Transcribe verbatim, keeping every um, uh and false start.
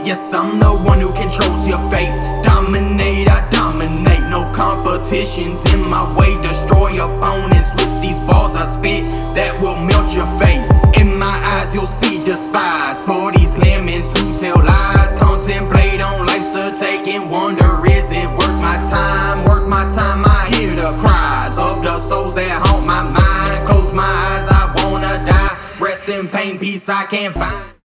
Yes, I'm the one who controls your fate. Dominate, I dominate. No competition's in my way. Destroy opponents with these balls I spit that will melt your face. In my eyes you'll see despise for these lemons who tell lies. Contemplate on life's the taking. Wonder, is it worth my time? Worth my time, I hear the cries of the souls that haunt my mind. Close my eyes, I wanna die. Rest in pain, peace I can't find.